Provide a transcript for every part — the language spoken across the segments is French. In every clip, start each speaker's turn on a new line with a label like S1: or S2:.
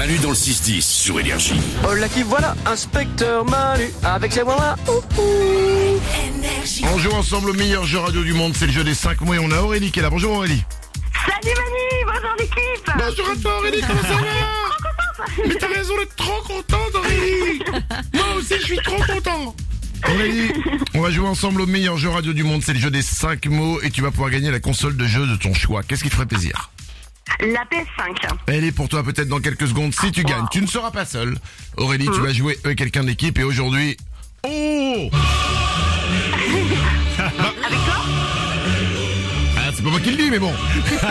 S1: Manu dans le 6-10 sur Énergie.
S2: Oh là qui voilà, inspecteur Manu, avec ses voix.
S3: On joue ensemble au meilleur jeu radio du monde, c'est le jeu des 5 mots et on a Aurélie qui est là. Bonjour Aurélie.
S4: Salut Manu, bonjour l'équipe.
S3: Bonjour à toi Aurélie, comment ça va? Mais t'as raison d'être trop contente Aurélie. Moi aussi je suis trop content. Aurélie, on va jouer ensemble au meilleur jeu radio du monde, c'est le jeu des 5 mots et tu vas pouvoir gagner la console de jeu de ton choix. Qu'est-ce qui te ferait plaisir?
S4: La PS5.
S3: Elle est pour toi peut-être dans quelques secondes si tu gagnes. Tu ne seras pas seul. Aurélie, tu vas jouer avec quelqu'un de l'équipe et aujourd'hui... Oh
S4: Avec toi?
S3: Ah, c'est pas moi qui le dis, mais bon.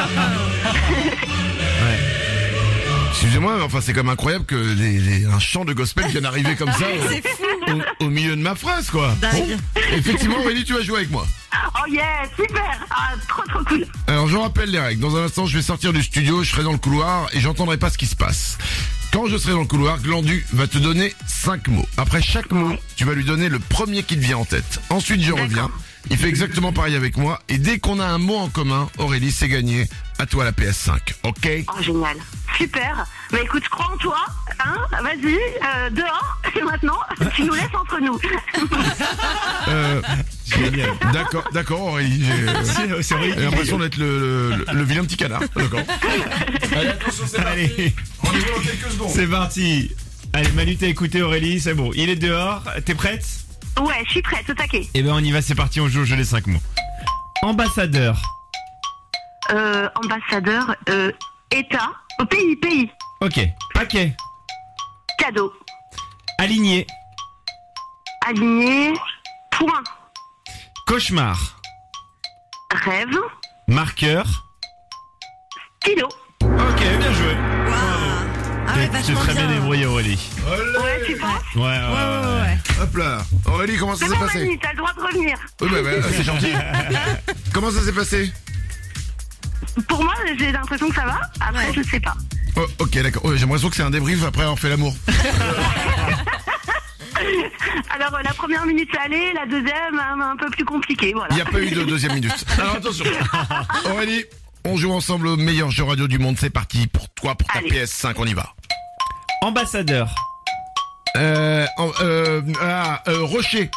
S3: Ouais. Excusez-moi, mais enfin c'est comme incroyable que un chant de gospel vienne arriver comme ça au milieu de ma phrase, quoi. Bon, effectivement, Aurélie, tu vas jouer avec moi.
S4: Oh yeah, super. Ah, trop cool.
S3: Alors, je rappelle les règles. Dans un instant, je vais sortir du studio, je serai dans le couloir et j'entendrai pas ce qui se passe. Quand je serai dans le couloir, Glandu va te donner 5 mots. Après chaque mot, tu vas lui donner le premier qui te vient en tête. Ensuite, je reviens. Il fait exactement pareil avec moi. Et dès qu'on a un mot en commun, Aurélie, c'est gagné. À toi la PS5, ok?
S4: Oh génial, super. Bah écoute, je crois en toi, hein. Vas-y, dehors, et maintenant, tu nous laisses entre nous.
S3: Génial. D'accord Aurélie. J'ai l'impression d'être le vilain petit canard. D'accord. Allez, attention, c'est parti. On est dans quelques secondes.
S5: C'est parti. Allez, Manu, t'as écouté Aurélie, c'est bon. Il est dehors, t'es prête?
S4: Ouais, je suis prête, au taquet.
S5: Eh ben on y va, c'est parti, on joue au jeu des 5 mots. Ambassadeur.
S4: Ambassadeur, État, pays.
S5: Ok. Paquet.
S4: Cadeau.
S5: Aligné.
S4: Aligné, point.
S5: Cauchemar.
S4: Rêve,
S5: Marqueur.
S4: stylo.
S5: Ok, bien joué.
S6: Ah ouais,
S5: Tu
S6: vachement
S5: très bien débrouillé Aurélie.
S4: Ouais, tu penses?
S5: Ouais.
S3: Hop là. Aurélie, comment ça
S4: C'est
S3: s'est
S4: bon
S3: passé?
S4: Manu, t'as le droit de revenir.
S3: Oui, bah, c'est gentil. Comment ça s'est passé?
S4: Pour moi, j'ai l'impression que ça va. Après,
S6: Ouais.
S4: je sais pas.
S3: Oh, ok, d'accord. J'ai l'impression que c'est un débrief après avoir fait l'amour.
S4: Alors, la première minute, ça allait. La deuxième, un peu plus compliquée, voilà.
S3: Il n'y a pas eu de deuxième minute. Alors attention. Aurélie, on joue ensemble au meilleur jeu radio du monde. C'est parti pour toi, pour ta
S4: Allez.
S3: PS5, on y va.
S5: Ambassadeur.
S3: Rocher.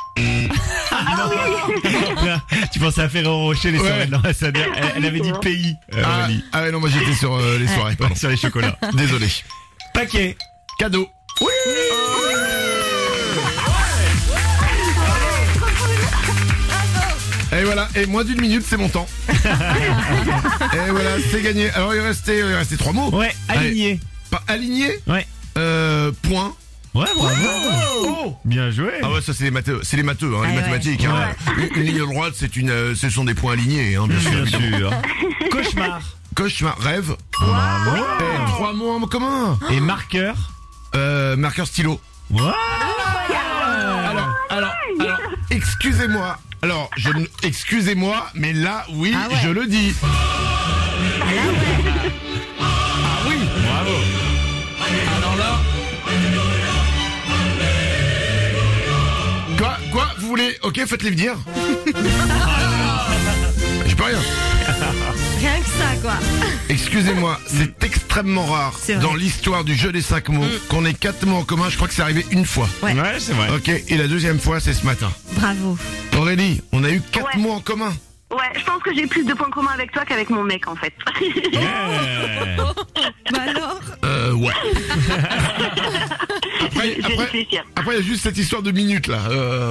S5: Tu pensais à Ferrero Rocher, les soirées de l'ambassadeur. Elle avait dit pays, Aurélie.
S3: Ah ouais, non, moi j'étais sur les soirées, pardon.
S5: Sur les chocolats.
S3: Désolé.
S5: Paquet.
S3: Cadeau. Oui. Et voilà, et moins d'une minute, c'est mon temps. Et voilà, c'est gagné. Alors il restait 3 mots.
S5: Ouais, aligné.
S3: Pas aligné.
S5: Ouais.
S3: Point.
S5: Ouais, bravo.
S3: Oh.
S5: Bien joué.
S3: Ah ouais, ça c'est les matheux, hein, les
S6: ouais.
S3: mathématiques. Hein. Une ligne droite, ce sont des points alignés, hein, bien sûr.
S5: Bien
S3: évidemment.
S5: sûr. Cauchemar.
S3: Cauchemar, rêve.
S5: Bravo.
S3: Et 3 mots en commun.
S5: Et marqueur.
S3: Marqueur stylo.
S5: Ouais.
S3: Alors, excusez-moi. Alors, excusez-moi, mais là, oui,
S6: Ah ouais.
S3: je le dis. Ah oui.
S5: Bravo.
S3: Alors là. Quoi, vous voulez? Ok, faites-les venir. J'ai pas rien.
S6: Rien que ça, quoi.
S3: Excusez-moi, c'est extrêmement rare
S6: C'est vrai.
S3: dans l'histoire du jeu des 5 mots qu'on ait 4 mots en commun. Je crois que c'est arrivé une fois.
S6: Ouais.
S5: Ouais, c'est vrai.
S3: Ok, et la deuxième fois, c'est ce matin.
S6: Bravo.
S3: Aurélie, on a eu 4
S4: Ouais.
S3: mots en commun.
S4: Ouais, je pense que j'ai plus de points communs avec toi qu'avec mon mec, en fait.
S5: Yeah.
S6: Bah alors.
S3: Ouais.
S4: Je vais réfléchir.
S3: Après, il y a juste cette histoire de minutes, là.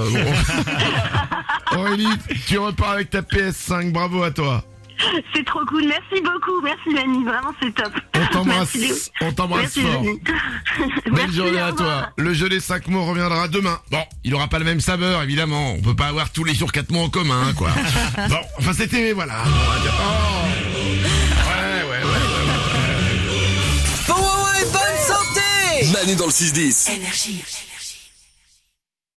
S3: Bon. Aurélie, tu repars avec ta PS5, bravo à toi.
S4: C'est trop cool. Merci beaucoup. Merci, Manu. Vraiment, c'est top.
S3: On t'embrasse,
S4: Merci, Léo.
S3: on t'embrasse
S4: Merci,
S3: fort.
S4: Manu.
S3: Belle
S4: Merci,
S3: journée
S4: au
S3: à
S4: revoir.
S3: toi. Le jeu des 5 mots reviendra demain. Bon, il aura pas le même saveur, évidemment. On peut pas avoir tous les jours 4 mots en commun, quoi. Bon, enfin, c'était, voilà. On va dire- Oh. Ouais.
S2: Bonne santé.
S1: Manu dans le 6-10.
S3: Énergie.